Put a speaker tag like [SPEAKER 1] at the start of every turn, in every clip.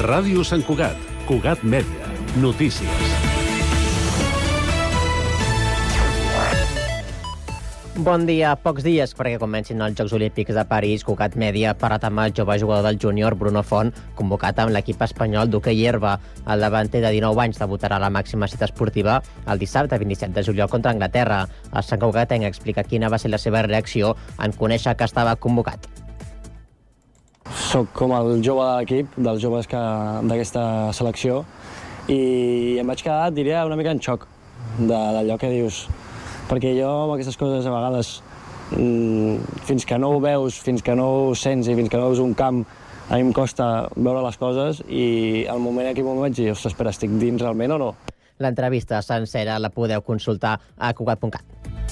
[SPEAKER 1] Ràdio Sant Cugat, Cugat Mèdia, notícies.
[SPEAKER 2] Bon dia. Pocs dies perquè comencin els Jocs Olímpics de París, Cugat Mèdia ha parlat amb el jove jugador del júnior Bruno Font, convocat amb l'equip espanyol d'hoquei herba. El davanter de 19 anys debutarà a la màxima cita esportiva el dissabte 27 de juliol contra Anglaterra. El Sant Cugatenc explica quina va ser la seva reacció en conèixer que estava convocat.
[SPEAKER 3] Soc com el jove de l'equip, dels joves d'aquesta selecció, i em vaig quedar, diria, una mica en xoc d'allò que dius. Perquè jo amb aquestes coses a vegades, fins que no ho veus, fins que no ho sents i fins que no veus un camp, a mi em costa veure les coses i al moment aquí m'ho vaig dir, ostres, espera, estic dins realment o no?
[SPEAKER 2] L'entrevista sencera la podeu consultar a cugat.cat.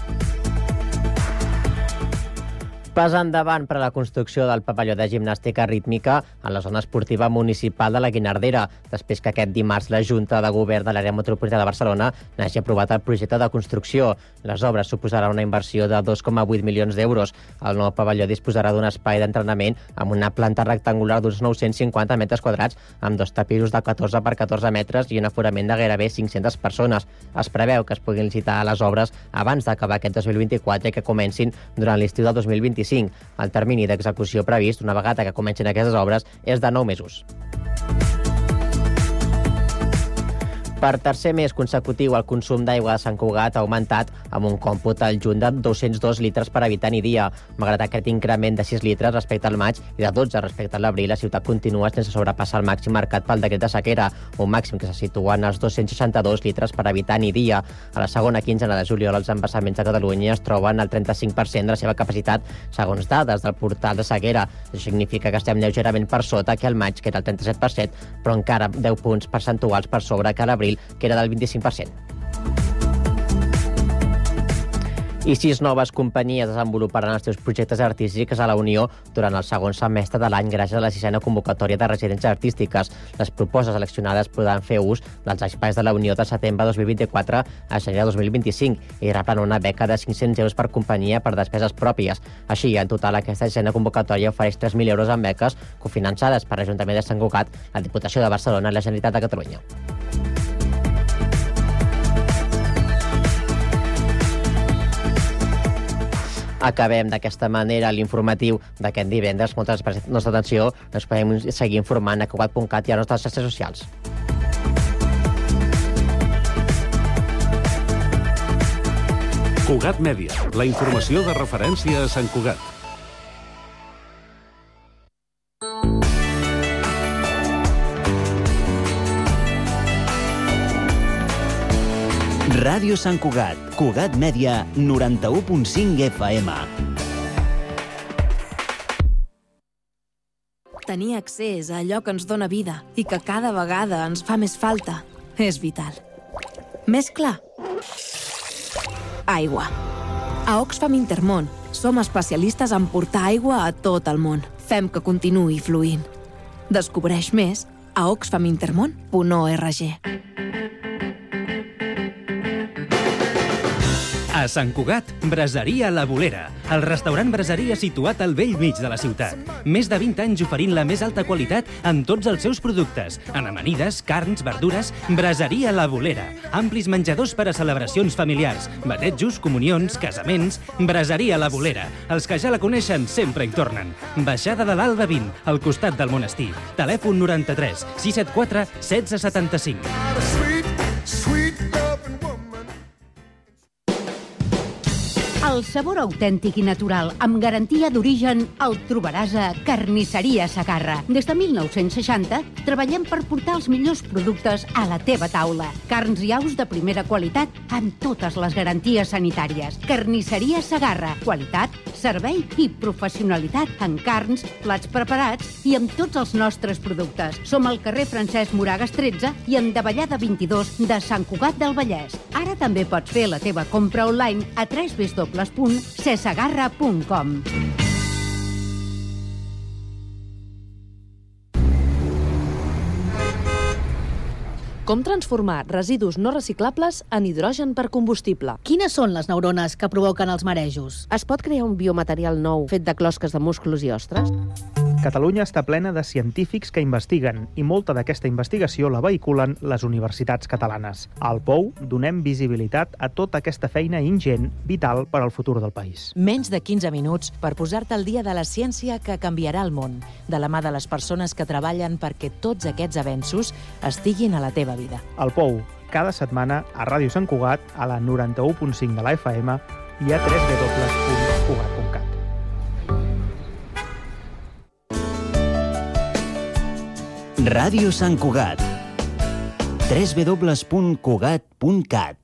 [SPEAKER 2] Pas endavant per a la construcció del pavelló de gimnàstica rítmica a la zona esportiva municipal de la Guinardera, després que aquest dimarts la Junta de Govern de l'àrea metropolitana de Barcelona n'hagi aprovat el projecte de construcció. Les obres suposaran una inversió de 2,8 milions d'euros. El nou pavelló disposarà d'un espai d'entrenament amb una planta rectangular d'uns 950 metres quadrats, amb 2 tapissos de 14 per 14 metres i un aforament de gairebé 500 persones. Es preveu que es puguin licitar les obres abans d'acabar aquest 2024 i que comencin durant l'estiu del 2025. El termini d'execució previst, una vegada que comencin aquestes obres, és de 9 mesos. Per tercer mes consecutiu, el consum d'aigua de Sant Cugat ha augmentat amb un còmput al juny de 202 litres per habitant i dia. Malgrat aquest increment de 6 litres respecte al maig i de 12 respecte a l'abril, la ciutat continua sense sobrepassar el màxim marcat pel decret de sequera, un màxim que se situa en els 262 litres per habitant i dia. A la segona quinzena de juliol, els embassaments de Catalunya es troben al 35% de la seva capacitat, segons dades del portal de sequera. Això significa que estem lleugerament per sota que al maig, que era el 37%, però encara 10 punts percentuals per sobre que a l'abril, que era del 25%. I 6 noves companyies desenvoluparan els seus projectes artístics a la Unió durant el segon semestre de l'any gràcies a la 6a convocatòria de residències artístiques. Les propostes seleccionades podran fer ús dels espais de la Unió de setembre 2024 a gener 2025 i rebran una beca de 500 euros per companyia per despeses pròpies. Així, en total, aquesta 6a convocatòria ofereix 3.000 euros en beques cofinançades per l'Ajuntament de Sant Cugat, la Diputació de Barcelona i la Generalitat de Catalunya. Acabem d'aquesta manera l'informatiu d'aquest divendres. Moltes gràcies per la nostra atenció. Ens podem seguir informant a cugat.cat i a les nostres xarxes socials.
[SPEAKER 1] Cugat Mèdia, la informació de referència a Sant Cugat.
[SPEAKER 4] Ràdio Sant Cugat, Cugat Mèdia, 91.5 FM.
[SPEAKER 5] Tenir accés a allò que ens dóna vida i que cada vegada ens fa més falta és vital. Més clar? Aigua. A Oxfam Intermón som especialistes en portar aigua a tot el món. Fem que continuï fluint. Descobreix més a oxfamintermon.org.
[SPEAKER 6] A Sant Cugat, Braseria La Bolera, el restaurant braseria situat al bell mig de la ciutat. Més de 20 anys oferint la més alta qualitat en tots els seus productes. En amanides, carns, verdures, Braseria La Bolera. Amplis menjadors per a celebracions familiars, batejos, comunions, casaments. Braseria La Bolera. Els que ja la coneixen sempre hi tornen. Baixada de l'Alba 20, al costat del monestir. Telèfon 93 674 1675.
[SPEAKER 7] El sabor autèntic i natural, amb garantia d'origen, el trobaràs a Carnisseria Segarra. Des de 1960 treballem per portar els millors productes a la teva taula. Carns i aus de primera qualitat amb totes les garanties sanitàries. Carnisseria Segarra. Qualitat, servei i professionalitat en carns, plats preparats i amb tots els nostres productes. Som al carrer Francesc Moragas 13 i en Davallada 22 de Sant Cugat del Vallès. Ara també pots fer la teva compra online a www.cesegarra.com.
[SPEAKER 8] Com transformar residus no reciclables en hidrogen per combustible?
[SPEAKER 9] Quines són les neurones que provoquen els marejos?
[SPEAKER 8] Es pot crear un biomaterial nou fet de closques de musclos i ostres?
[SPEAKER 9] Catalunya està plena de científics que investiguen i molta d'aquesta investigació la vehiculen les universitats catalanes. Al POU donem visibilitat a tota aquesta feina ingent, vital per al futur del país.
[SPEAKER 10] Menys de 15 minuts per posar-te al dia de la ciència que canviarà el món, de la mà de les persones que treballen perquè tots aquests avenços estiguin a la teva vida.
[SPEAKER 9] Al POU, cada setmana a Ràdio Sant Cugat, a la 91.5 de la FM i a www.cugat.cat.
[SPEAKER 4] Ràdio Sant Cugat. www.cugat.cat.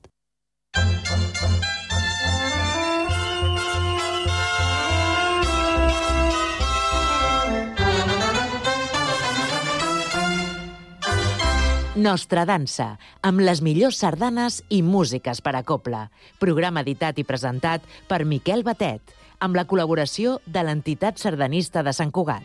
[SPEAKER 10] Nostra dansa, amb les millors sardanes i músiques per a cobla. Programa editat i presentat per Miquel Batet, amb la col·laboració de l'entitat sardanista de Sant Cugat.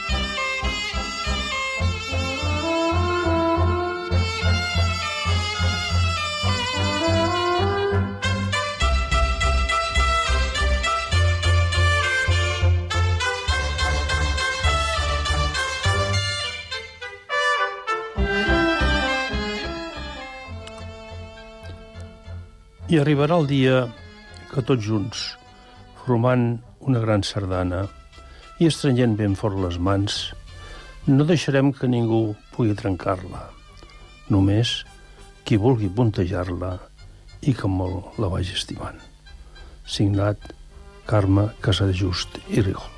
[SPEAKER 11] I arribarà el dia que tots junts, formant una gran sardana i estrenyent ben fort les mans, no deixarem que ningú pugui trencar-la. Només qui vulgui puntejar-la i que molt la vagi estimant. Signat Carme Casadejust i Rigol.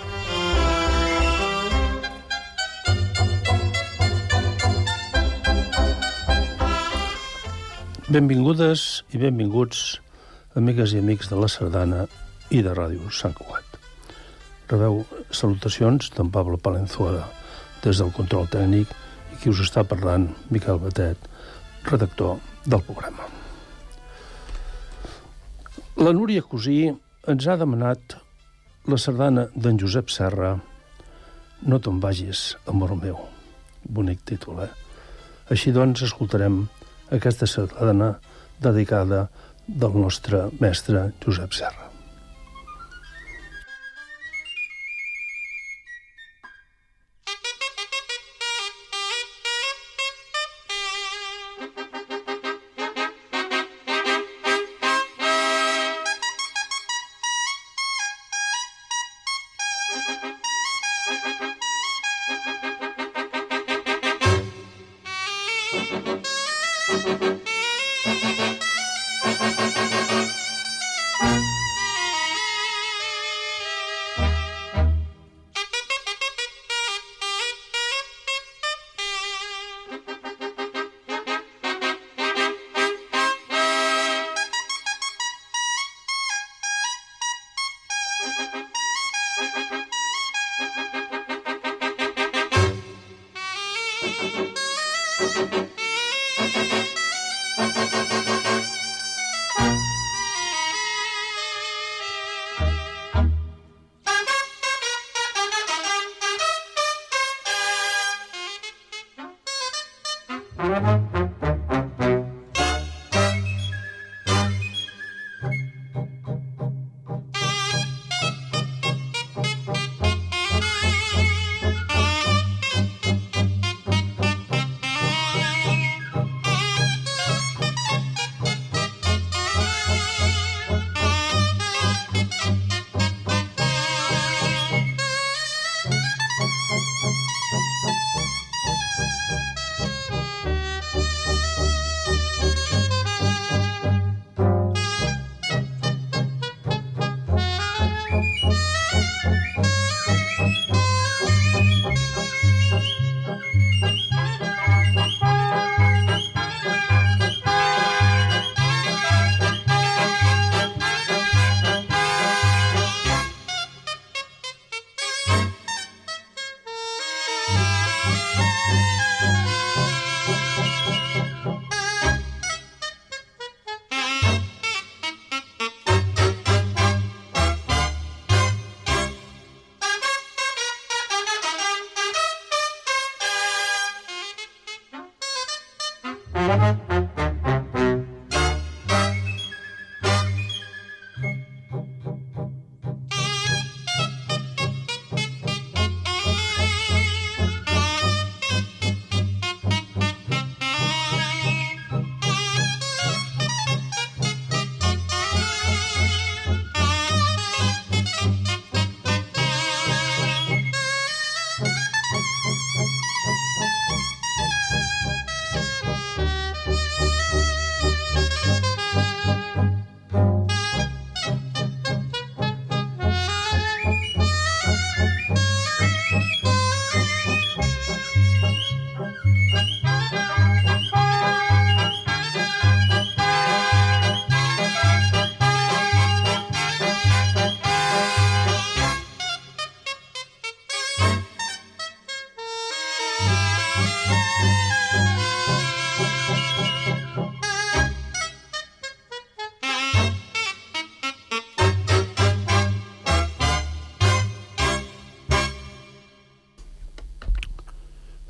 [SPEAKER 11] Benvingudes i benvinguts, amigues i amics de la Sardana i de Ràdio Sant Cugat. Rebeu salutacions d'en Pablo Palenzuela des del control tècnic i qui us està parlant, Miquel Batet, redactor del programa. La Núria Cosí ens ha demanat la sardana d'en Josep Serra, No te'n vagis, amor meu. Bonic títol, Així doncs, escoltarem aquesta sardana dedicada del nostre mestre Josep Serra.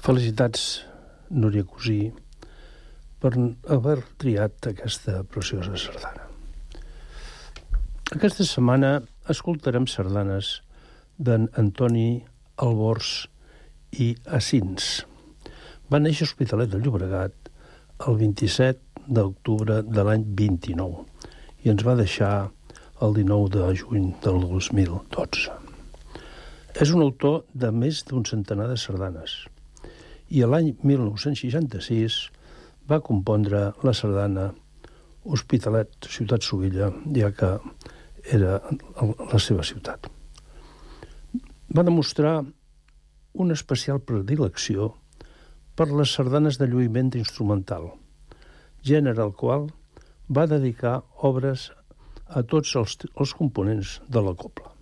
[SPEAKER 11] Felicitats, Núria Cosí, per haver triat aquesta preciosa sardana. Aquesta setmana escoltarem sardanes d'en Antoni Albors i Asins. Va néixer a Hospitalet de Llobregat el 27 d'octubre de l'any 29 i ens va deixar el 19 de juny del 2012. És un autor de més d'un centenar de sardanes i l'any 1966 va compondre la sardana Hospitalet, ciutat Sovilla, ja que era la seva ciutat. Va demostrar una especial predilecció per les sardanes de lluïment instrumental, gènere al qual va dedicar obres a tots els components de la cobla.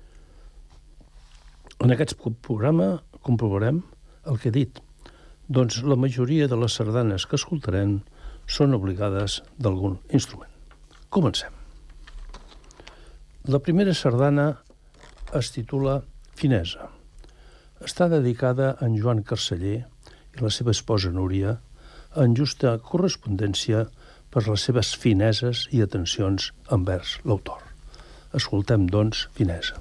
[SPEAKER 11] En aquest programa comprovarem el que he dit, doncs la majoria de les sardanes que escoltarem són obligades d'algun instrument. Comencem. La primera sardana es titula Finesa. Està dedicada a en Joan Carceller i la seva esposa Núria, en justa correspondència per les seves fineses i atencions envers l'autor. Escoltem, doncs, Finesa.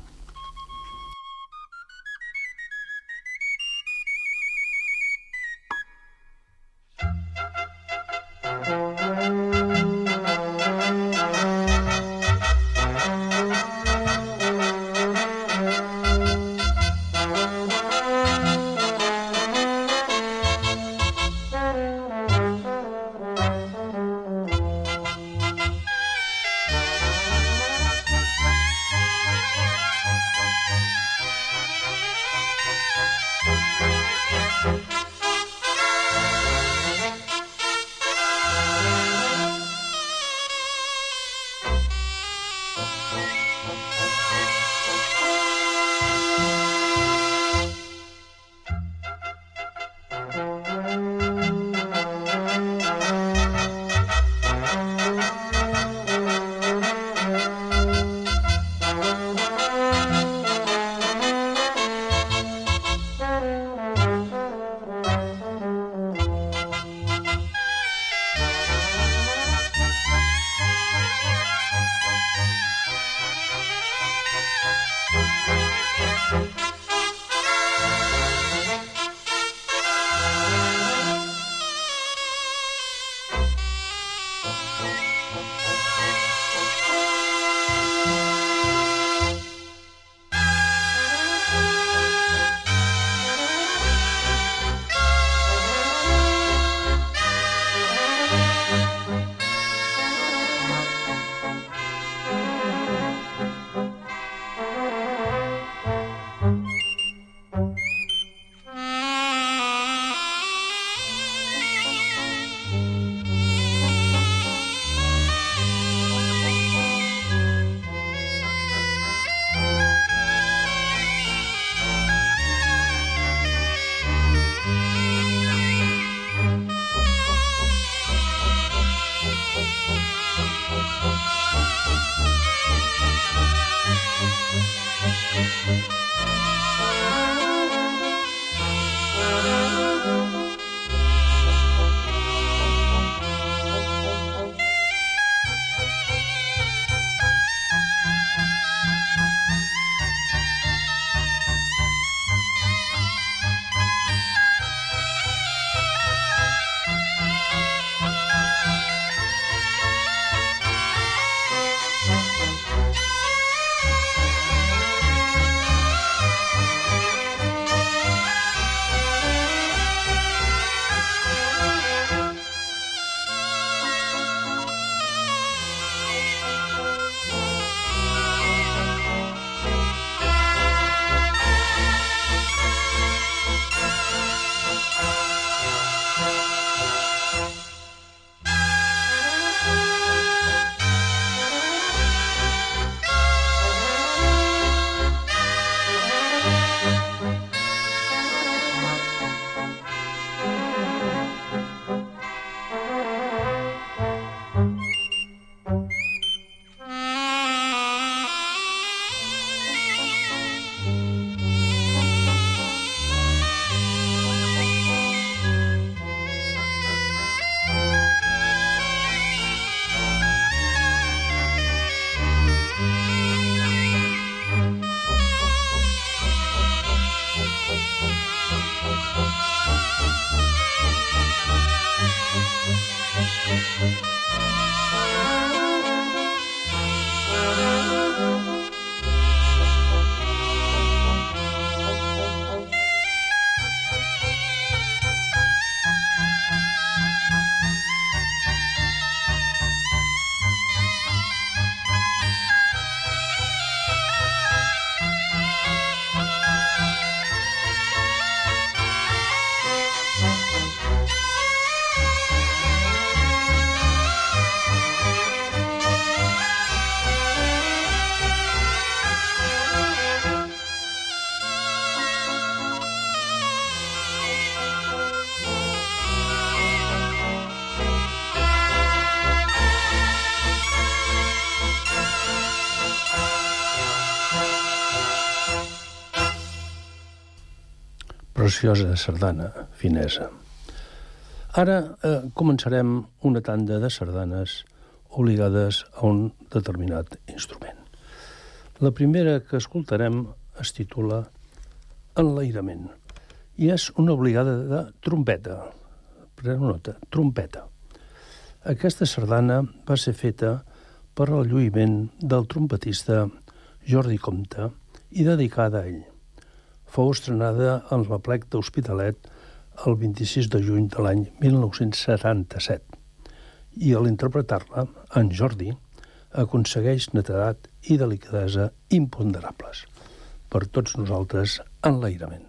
[SPEAKER 11] preciosa sardana finesa. Ara començarem una tanda de sardanes obligades a un determinat instrument. La primera que escoltarem es titula Enlairament i és una obligada de trompeta. Preneu nota, trompeta. Aquesta sardana va ser feta per al lluïment del trompetista Jordi Compte i dedicada a ell. Fou estrenada en l'Aplec d'Hospitalet el 26 de juny de l'any 1977 i a l'interpretar-la, en Jordi aconsegueix netedat i delicadesa imponderables. Per tots nosaltres, Enlairament.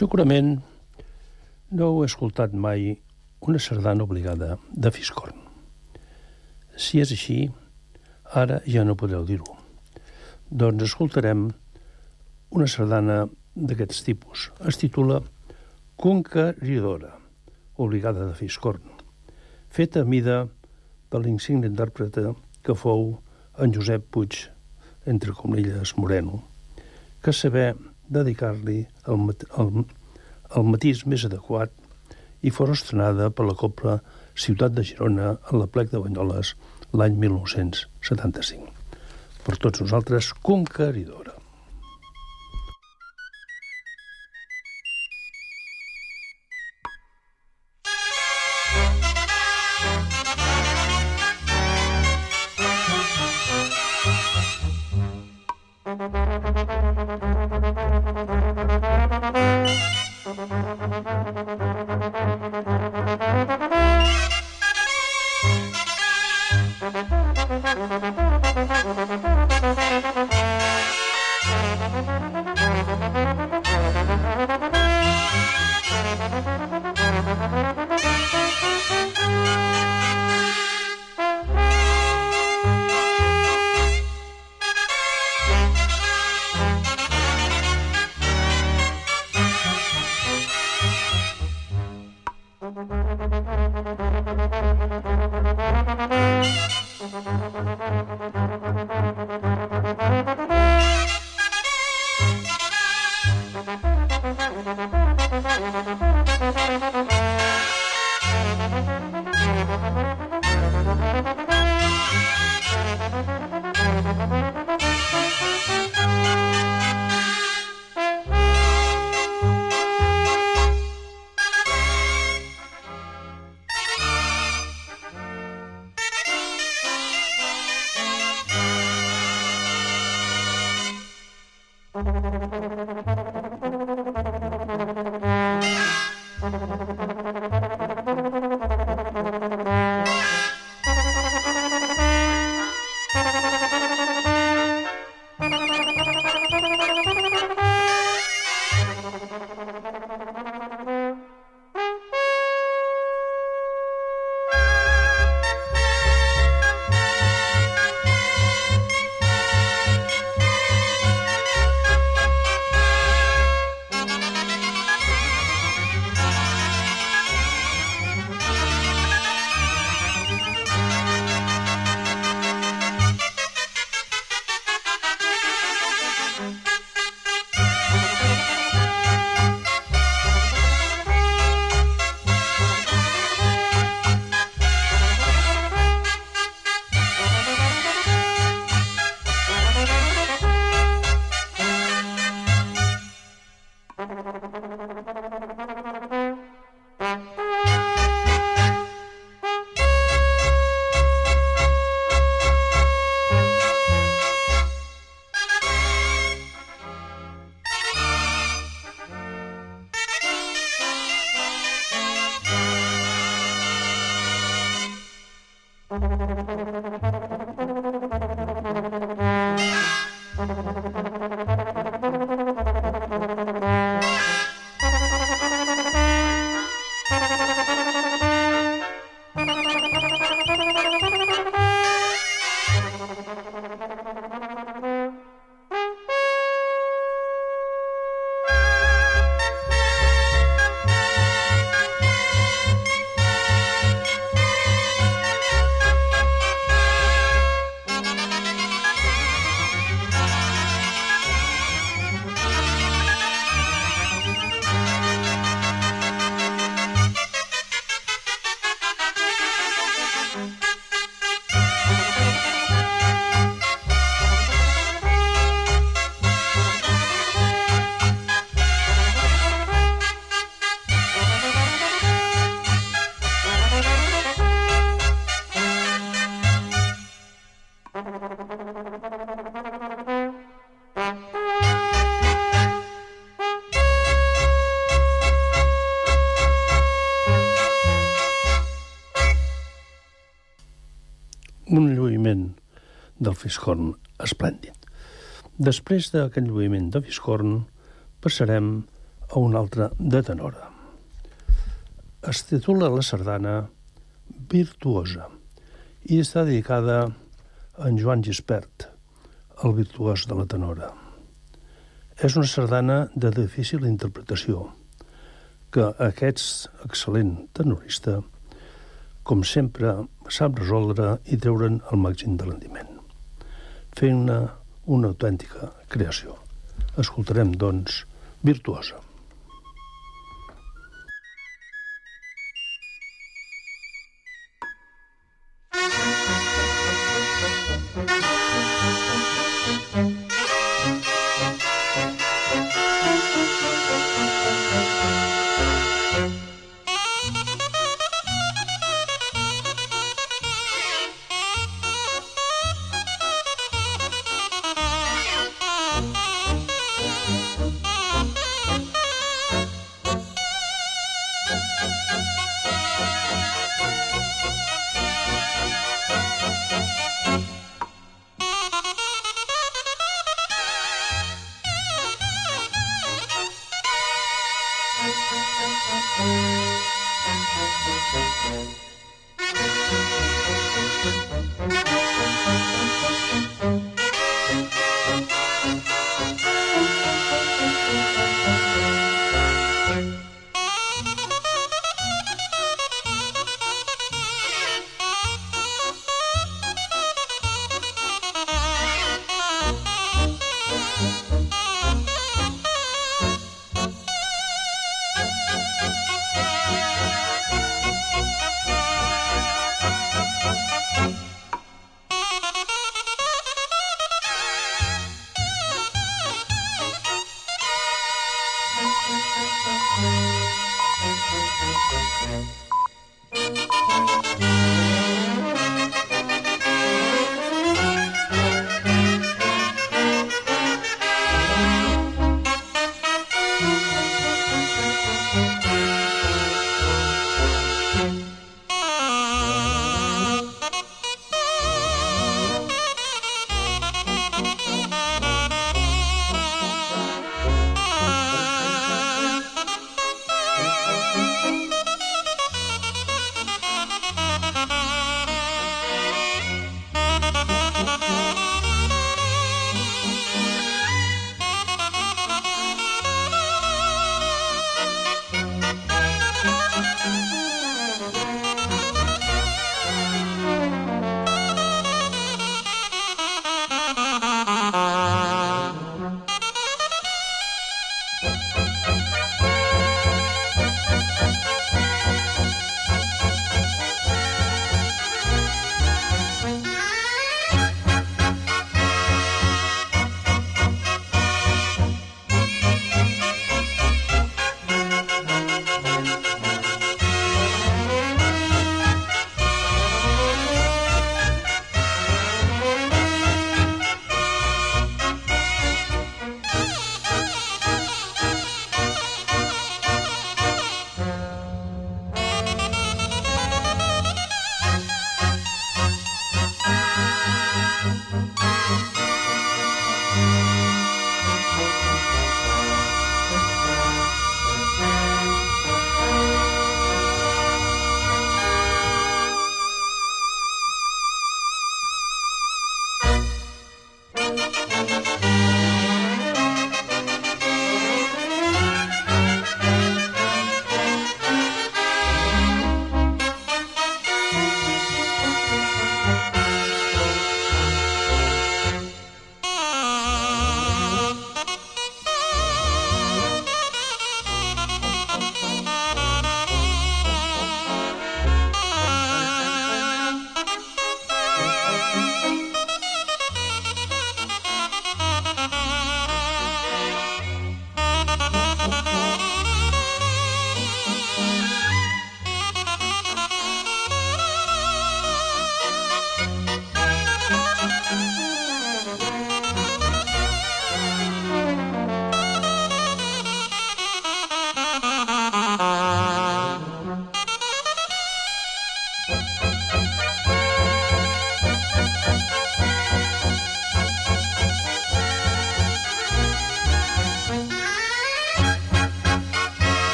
[SPEAKER 11] Segurament no heu escoltat mai una sardana obligada de Fiscorn. Si és així, ara ja no podreu dir-ho. Doncs escoltarem una sardana d'aquests tipus. Es titula Conqueridora, obligada de Fiscorn, feta a mida per l'insigne intèrprete que fou en Josep Puig, entre comilles Moreno, que saber dedicar-li el matís més adequat i fos estrenada per la Cobla Ciutat de Girona en la Plec de Banyoles l'any 1975. Per tots nosaltres, Conqueridora. Un lluïment del Fiscorn esplèndid. Després d'aquest lluïment de Fiscorn passarem a una altra de tenora. Es titula la sardana Virtuosa i està dedicada a en Joan Gispert, el virtuós de la tenora. És una sardana de difícil interpretació, que aquest excel·lent tenorista, com sempre, sap resoldre i treure'n el màxim de rendiment, fent-ne una autèntica creació. Escoltarem, doncs, Virtuosa.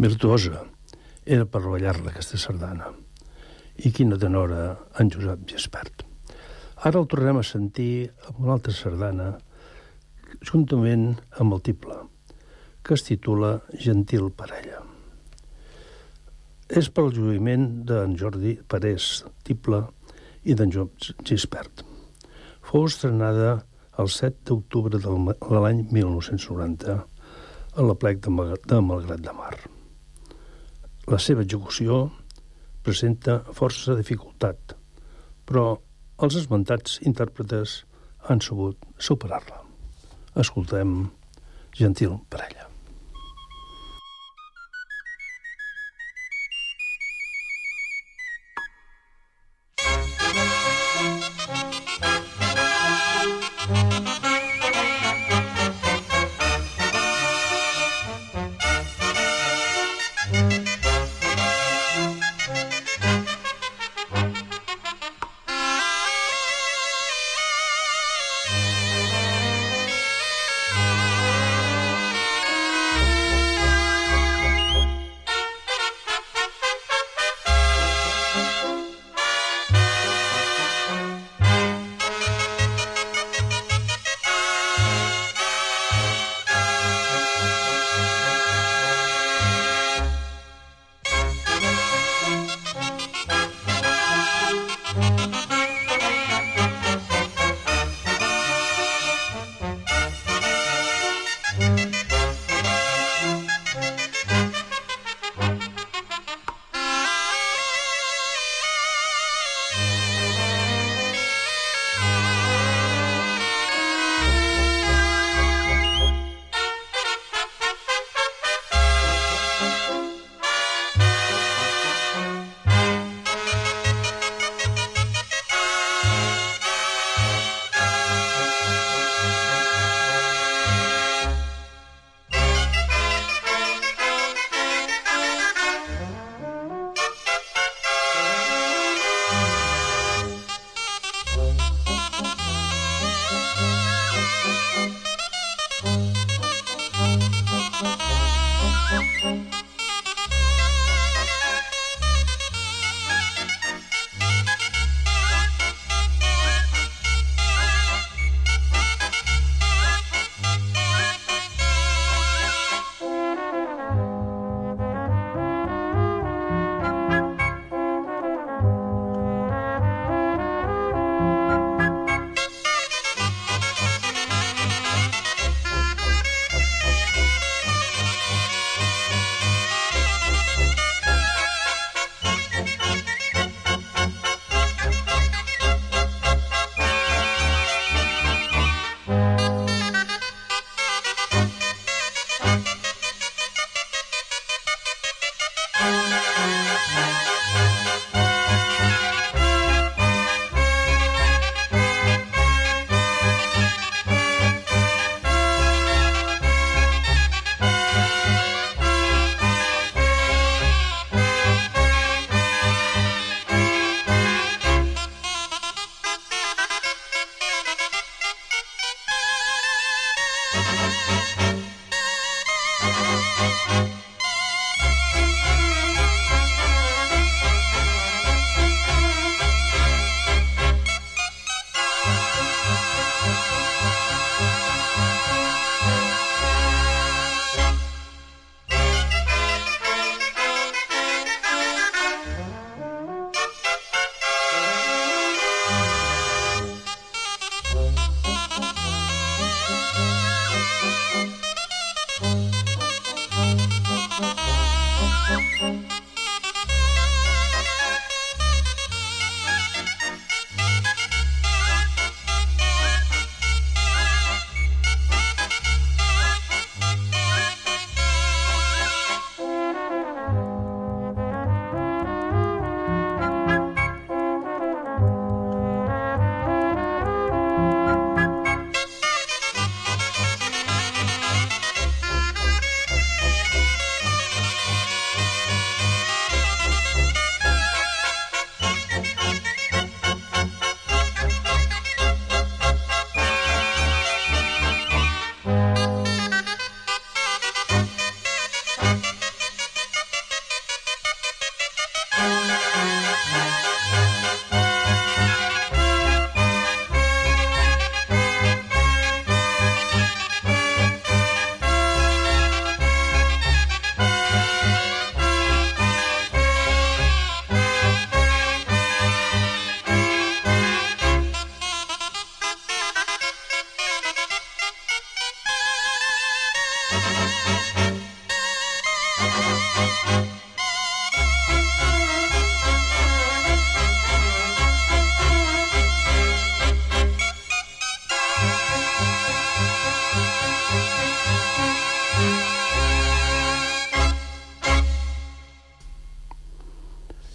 [SPEAKER 11] virtuosa era per ballar-la, aquesta sardana. I quina tenora, en Josep Gispert. Ara el tornem a sentir amb una altra sardana, juntament amb el tiple, que es titula Gentil Parella. És pel lluïment d'en Jordi Parés, tiple, i d'en Josep Gispert. Fou estrenada el 7 d'octubre de l'any 1990 a l'Aplec de Malgrat de Mar. La seva execució presenta força dificultat, però els esmentats intèrpretes han sabut superar-la. Escoltem Gentil Parella.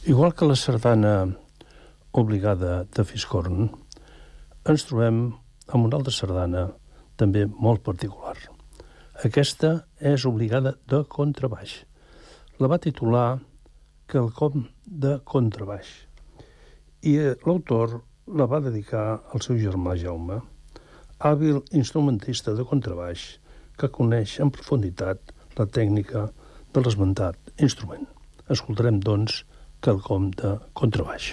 [SPEAKER 11] Igual que la sardana obligada de Fiscorn, ens trobem amb una altra sardana també molt particular. Aquesta és obligada de contrabaix. La va titular Quelcom de contrabaix. I l'autor la va dedicar al seu germà Jaume, hàbil instrumentista de contrabaix que coneix en profunditat la tècnica de l'esmentat instrument. Escoltarem, doncs, Quelcom de contrabaix.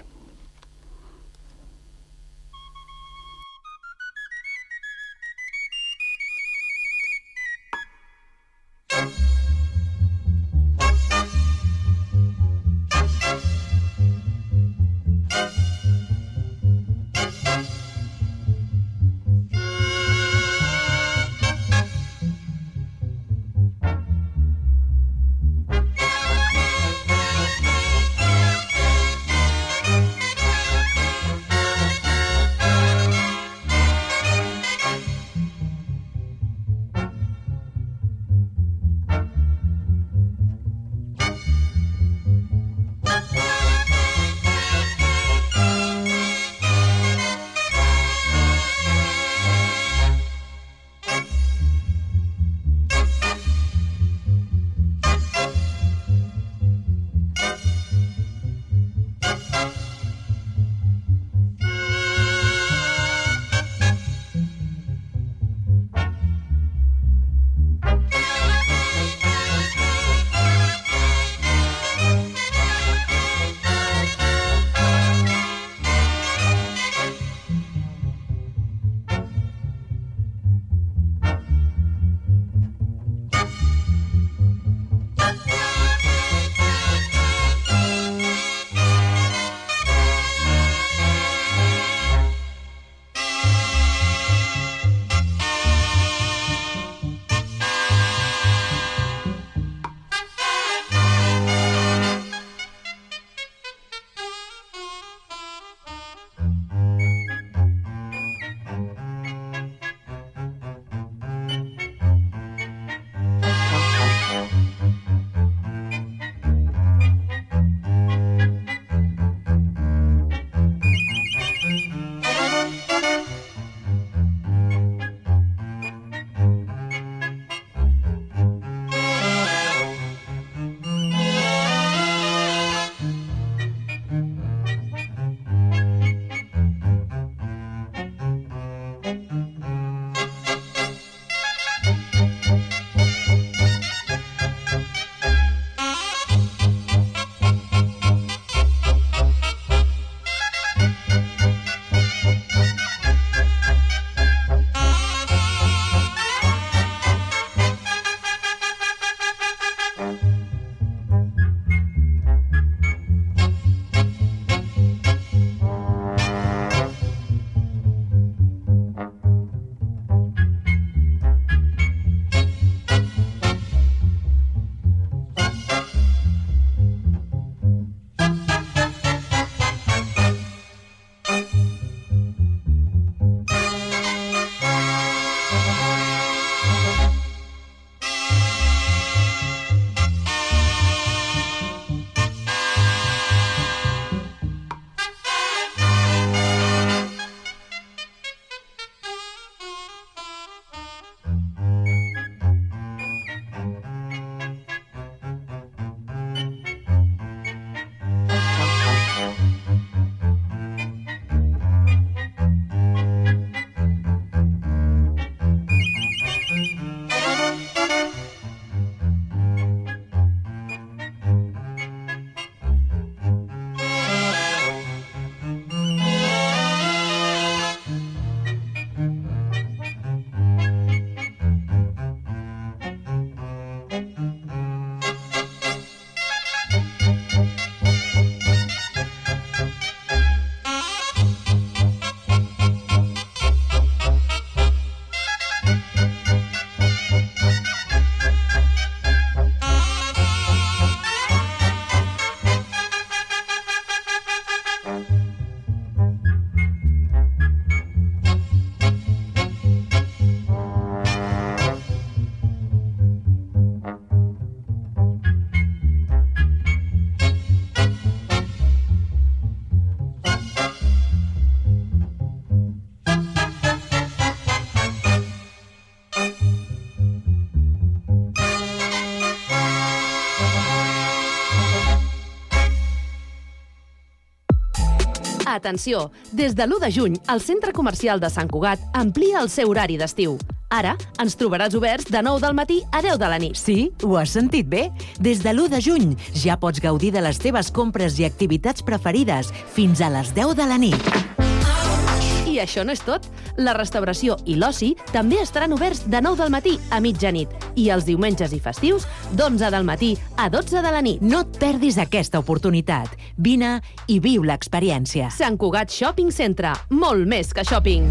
[SPEAKER 8] Atenció! Des de l'1 de juny, el Centre Comercial de Sant Cugat amplia el seu horari d'estiu. Ara ens trobaràs oberts de 9 del matí a 10 de la nit.
[SPEAKER 10] Sí, ho has sentit bé? Des de l'1 de juny ja pots gaudir de les teves compres i activitats preferides fins a les 10 de la nit.
[SPEAKER 8] I això no és tot. La restauració i l'oci també estaran oberts de 9 del matí a mitjanit i els diumenges i festius d'11 del matí a 12 de la nit.
[SPEAKER 10] No et perdis aquesta oportunitat. Vine i viu l'experiència.
[SPEAKER 8] Sant Cugat Shopping Centre. Molt més que shopping.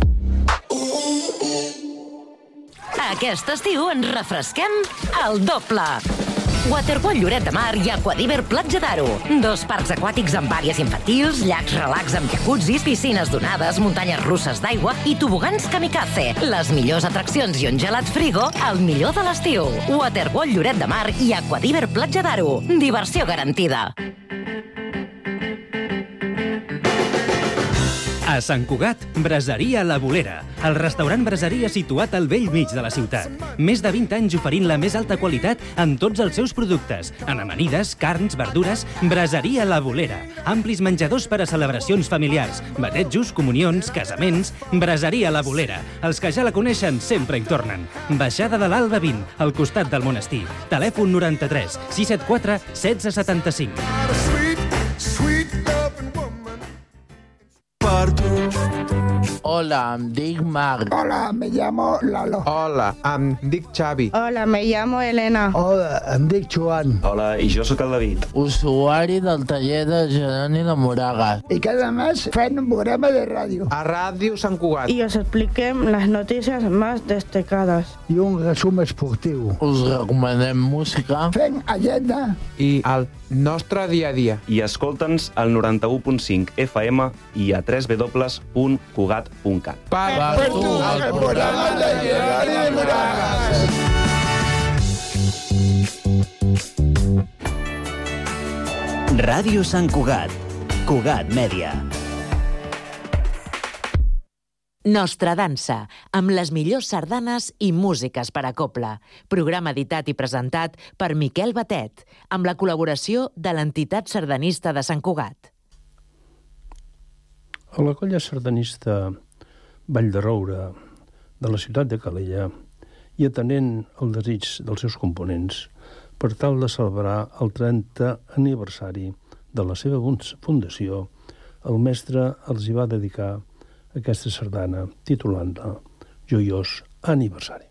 [SPEAKER 12] Aquest estiu ens refresquem al doble. Waterpolo Lloret de Mar i Aquadiver Platja d'Aro. 2 parcs aquàtics amb àrees infantils, llacs relax amb jacuzzis, piscines donades, muntanyes russes d'aigua i tobogans kamikaze. Les millors atraccions i un gelat frigo al millor de l'estiu. Waterpolo Lloret de Mar i Aquadiver Platja d'Aro. Diversió garantida.
[SPEAKER 6] A Sant Cugat, Braseria La Bolera, el restaurant braseria situat al vell mig de la ciutat. Més de 20 anys oferint la més alta qualitat en tots els seus productes. En amanides, carns, verdures, Braseria La Bolera. Amplis menjadors per a celebracions familiars, batejos, comunions, casaments. Braseria La Bolera. Els que ja la coneixen sempre hi tornen. Baixada de l'Alba 20, al costat del monestir. Telèfon 93 674 1675.
[SPEAKER 13] Hola, em dic Marc.
[SPEAKER 14] Hola, me llamo Lalo.
[SPEAKER 13] Hola, em dic Xavi.
[SPEAKER 14] Hola, me llamo Elena. Hola, em dic Joan.
[SPEAKER 15] Hola, i jo sóc el David.
[SPEAKER 13] Usuari del taller de Jeroni de Moragas.
[SPEAKER 14] Y cada mes fem un programa de ràdio.
[SPEAKER 13] A Ràdio Sant Cugat.
[SPEAKER 14] Y os expliquem las noticias más destacadas. I un resum esportiu.
[SPEAKER 13] Us recomanem música.
[SPEAKER 14] Fem agenda.
[SPEAKER 13] I el nostre dia a dia.
[SPEAKER 15] I escolta'ns al 91.5 FM i a www.cugat.cat.
[SPEAKER 13] Per tu, el programa de Jeroni de Moragas.
[SPEAKER 4] Ràdio Sant Cugat. Cugat Mèdia.
[SPEAKER 10] Nostra dansa, amb les millors sardanes i músiques per a cobla. Programa editat i presentat per Miquel Batet, amb la col·laboració de l'entitat sardanista de Sant Cugat.
[SPEAKER 11] A la colla sardanista Vall de Roure, de la ciutat de Calella, i atenent el desig dels seus components, per tal de celebrar el 30 aniversari de la seva fundació, el mestre els hi va dedicar aquesta sardana, titulant-la Joiós Aniversari.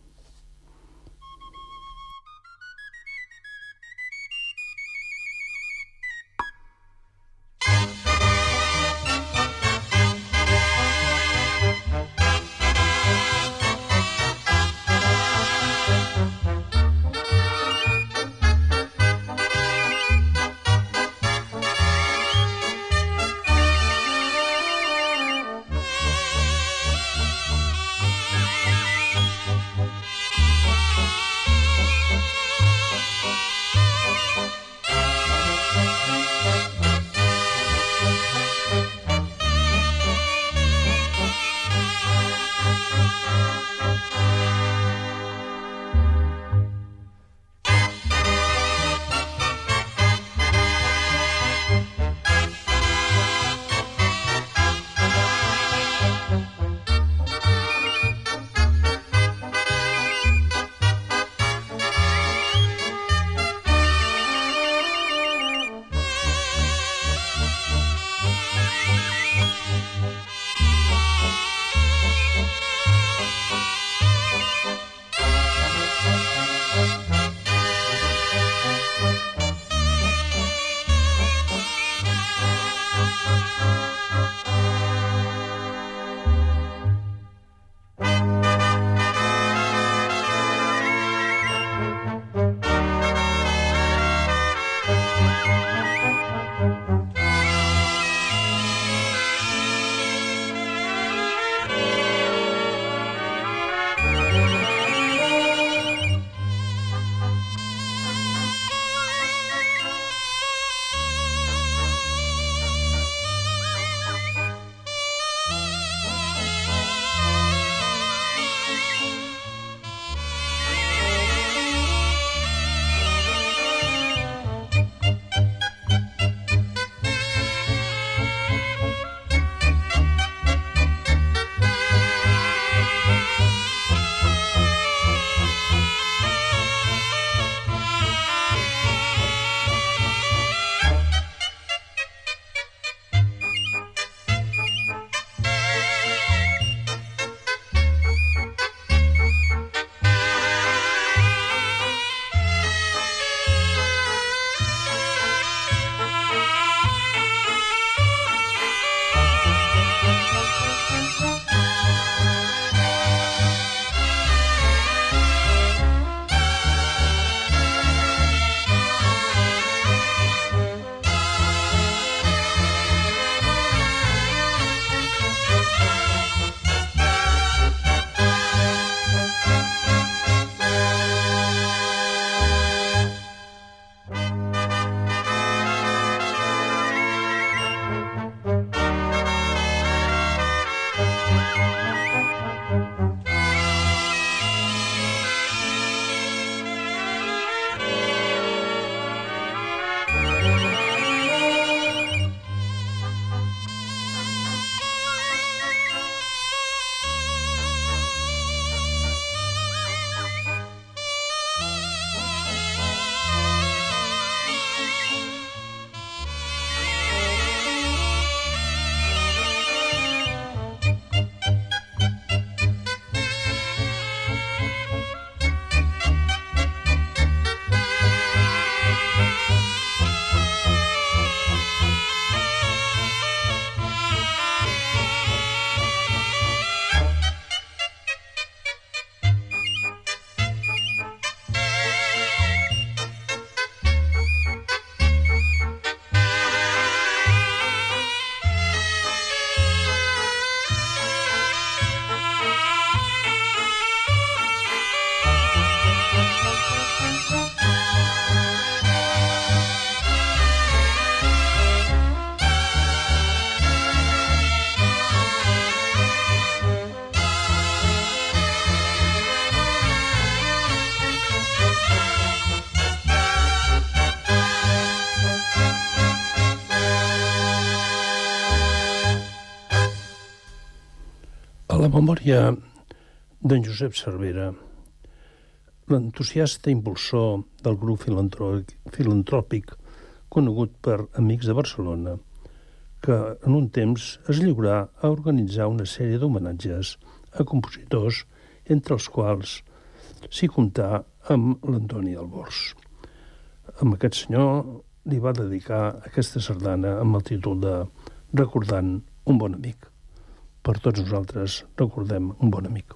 [SPEAKER 11] A la memòria d'en Josep Cervera, l'entusiasta impulsor del grup filantròpic conegut per Amics de Barcelona, que en un temps es lliurà a organitzar una sèrie d'homenatges a compositors, entre els quals s'hi comptà amb l'Antoni Albors. Amb aquest senyor li va dedicar aquesta sardana amb el títol de Recordant un bon amic. Per tots nosaltres recordem un bon amic.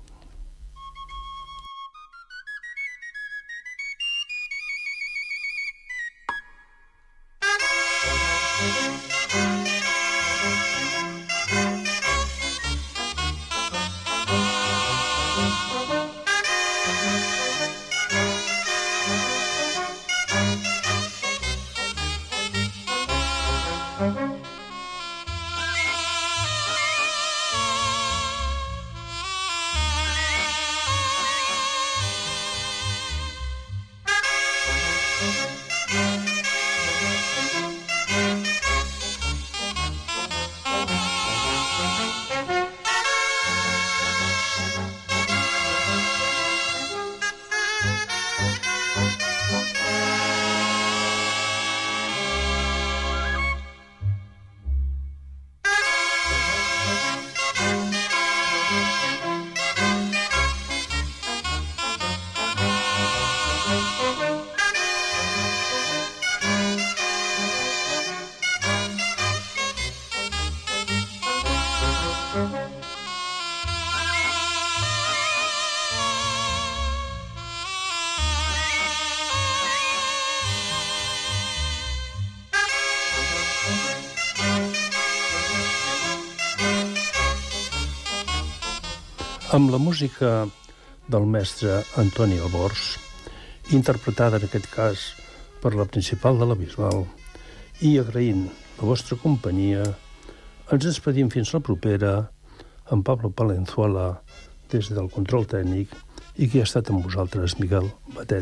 [SPEAKER 11] Amb la música del mestre Antoni Albors, interpretada en aquest cas per la principal de la Bisbal, i agraint la vostra companyia, ens despedim fins la propera, amb Pablo Palenzuela, des del control tècnic, i qui ha estat amb vosaltres, Miquel Batet,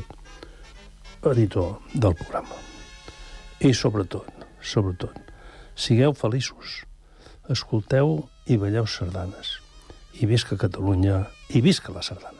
[SPEAKER 11] editor del programa. I sobretot, sigueu feliços, escolteu i balleu sardanes. I visca Catalunya, i visca la sardana.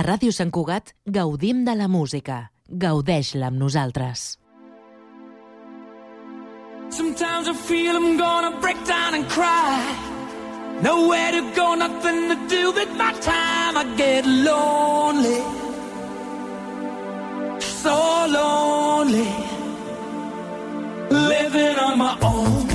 [SPEAKER 10] Ràdio Sant Cugat gaudim de la música. Gaudeix-la amb nosaltres.
[SPEAKER 16] Sometimes I feel I'm gonna break down and cry. Nowhere to go, nothing to do with my time. I get lonely, so lonely, living on my own.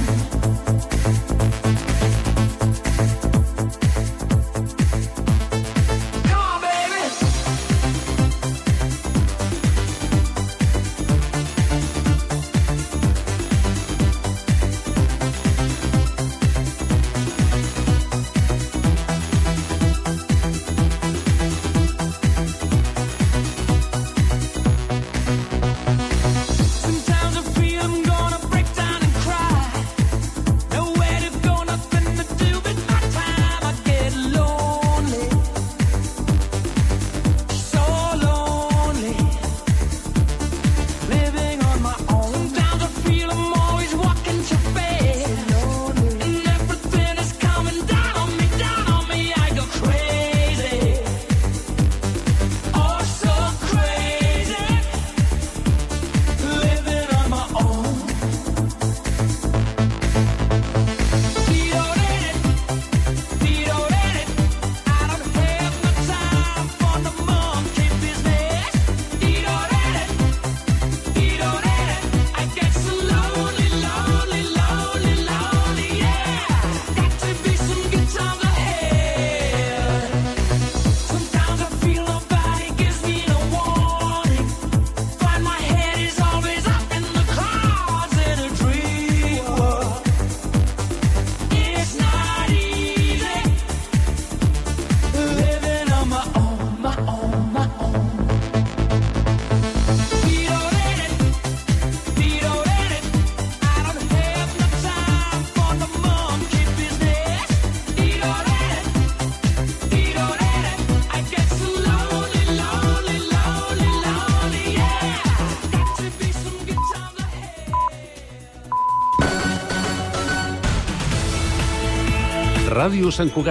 [SPEAKER 1] Ràdio Sant Cugat.